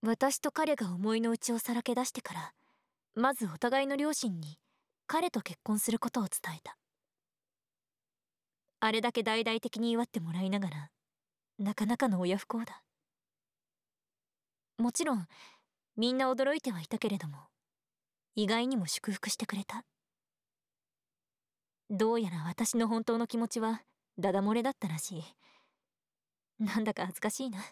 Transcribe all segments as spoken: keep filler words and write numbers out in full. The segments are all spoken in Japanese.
私と彼が思いの内をさらけ出してから、まずお互いの両親に彼と結婚することを伝えた。あれだけ大々的に祝ってもらいながら、なかなかの親不孝だ。もちろんみんな驚いてはいたけれども、意外にも祝福してくれた。どうやら私の本当の気持ちはダダ漏れだったらしい。なんだか恥ずかしいな。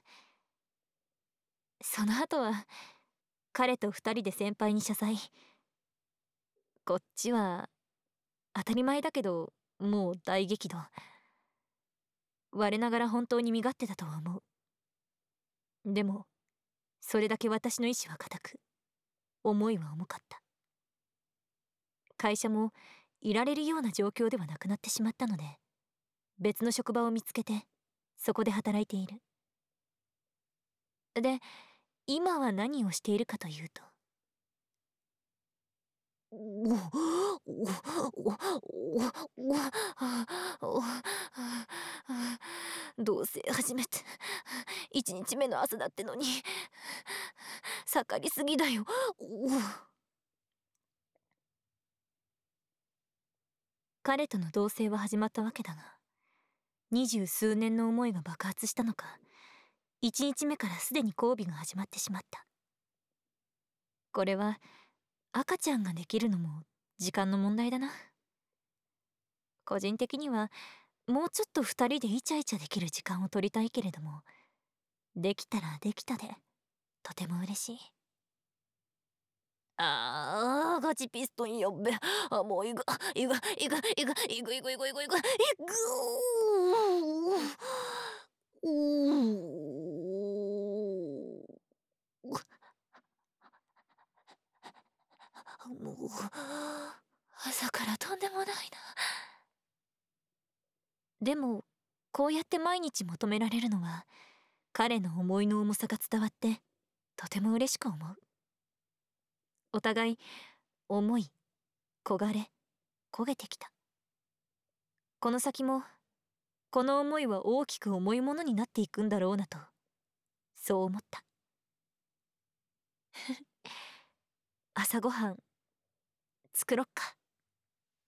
その後は彼と二人で先輩に謝罪。こっちは当たり前だけどもう大激怒。我ながら本当に身勝手だとは思う。でもそれだけ私の意志は固く、思いは重かった。会社もいられるような状況ではなくなってしまったので、別の職場を見つけてそこで働いている。で、今は何をしているかというと、同棲始めて一日目の朝だってのに盛りすぎだよ。彼との同棲は始まったわけだが、二十数年の思いが爆発したのか、一日目からすでに交尾が始まってしまった。これは赤ちゃんができるのも時間の問題だな。個人的にはもうちょっと二人でイチャイチャできる時間を取りたいけれども、できたらできたでとても嬉しい。あー、ガチピストンやっべ。あ、もういくいくいくいくいくいくいくいくいくいくうもう朝からとんでもないな。でもこうやって毎日求められるのは、彼の思いの重さが伝わってとても嬉しく思う。お互い思い、焦がれ、焦げてきた。この先もこの思いは大きく重いものになっていくんだろうなと、そう思った。朝ごはん作ろっか。